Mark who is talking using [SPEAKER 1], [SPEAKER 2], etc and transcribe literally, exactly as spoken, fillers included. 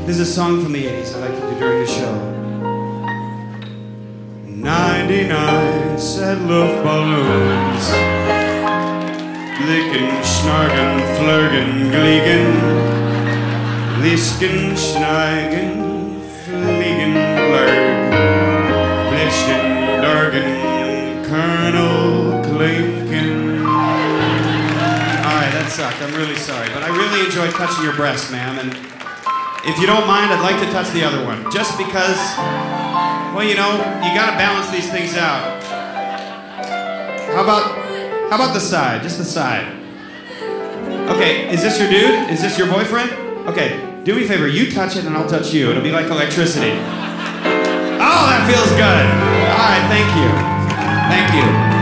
[SPEAKER 1] This is a song from the eighties I like to do during the show. ninety-nine said Luftballons, Licken, Schnargen, Flirgen, Gliegen, Lisken, Schneigen, Fliegen, Blurg, Blischen, Dargen, Colonel Klinken. Alright, that sucked. I'm really sorry. But I really enjoyed touching your breast, ma'am. And if you don't mind, I'd like to touch the other one. Just because, well, you know, you gotta balance these things out. How about, how about the side? Just the side. Okay, is this your dude? Is this your boyfriend? Okay, do me a favor. You touch it and I'll touch you. It'll be like electricity. Oh, that feels good. All right, thank you. Thank you.